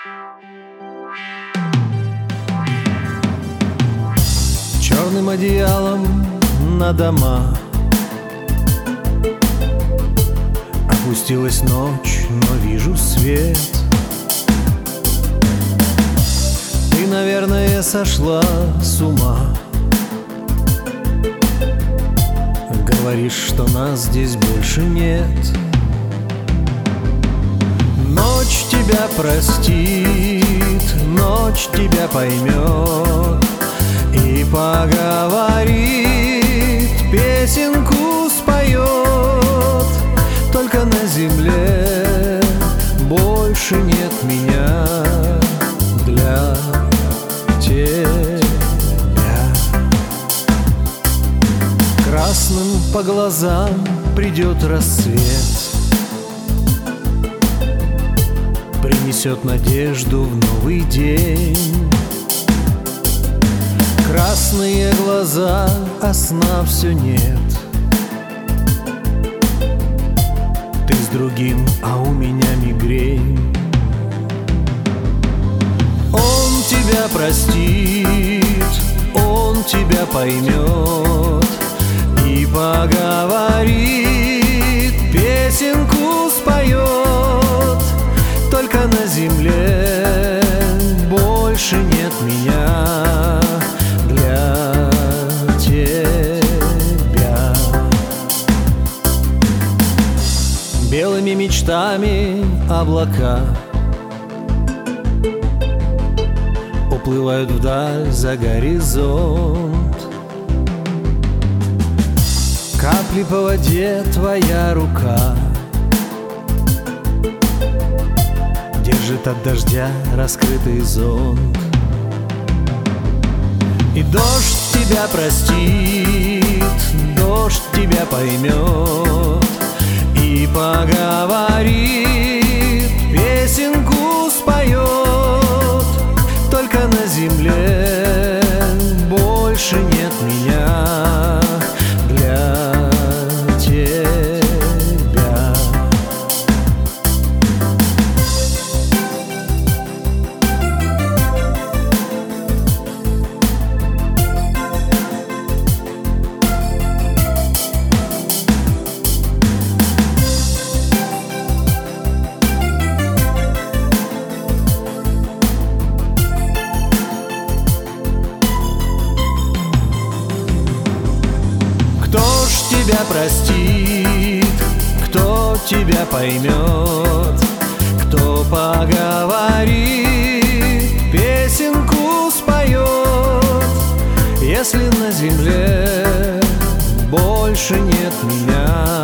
Черным одеялом на дома опустилась ночь, но вижу свет. Ты, наверное, сошла с ума. Говоришь, что нас здесь больше нет. Ночь тебя простит, ночь тебя поймет и поговорит, песенку споет. Только на земле больше нет меня для тебя. Красным по глазам придет рассвет, принесет надежду в новый день. Красные глаза, а сна все нет. Ты с другим, а у меня мигрень. Он тебя простит, он тебя поймет и поговорит, песенку споет. Только на земле больше нет меня для тебя. Белыми мечтами облака уплывают вдаль за горизонт. Капли по воде, твоя рука держит от дождя раскрытый зонт. И дождь тебя простит, дождь тебя поймет и поговорит, песенку споет. Только на земле больше нет меня для тебя. Тебя простит, кто тебя поймет, кто поговорит, песенку споет. Если на земле больше нет меня